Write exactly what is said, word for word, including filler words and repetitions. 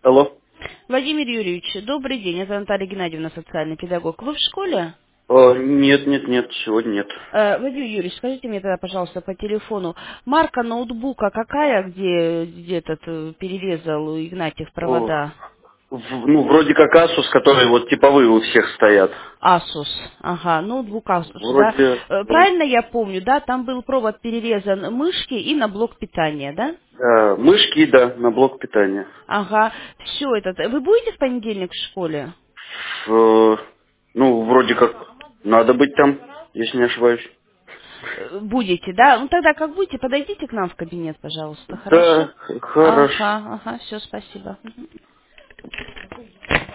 Алло. Владимир Юрьевич, добрый день. Это Наталья Геннадьевна, социальный педагог. Вы в школе? О, нет, нет, нет, сегодня нет. Э, Владимир Юрьевич, скажите мне тогда, пожалуйста, по телефону, марка ноутбука какая, где, где этот э, перерезал у Игнатьев О, провода? в- ну, вроде как Asus, которые вот типовые у всех стоят. Asus. Ага, ноутбук Asus, да? Вроде, Э, да. Правильно я помню, да? Там был провод перерезан мышки и на блок питания, да? Да, мышки, да, на блок питания. Ага, все это. Вы будете в понедельник в школе? Э, ну, вроде как надо быть там, если не ошибаюсь. Э, Будете, да? Ну тогда как будете, подойдите к нам в кабинет, пожалуйста, хорошо? Да, х- хорошо. Ага, ага, все, спасибо. Мгм.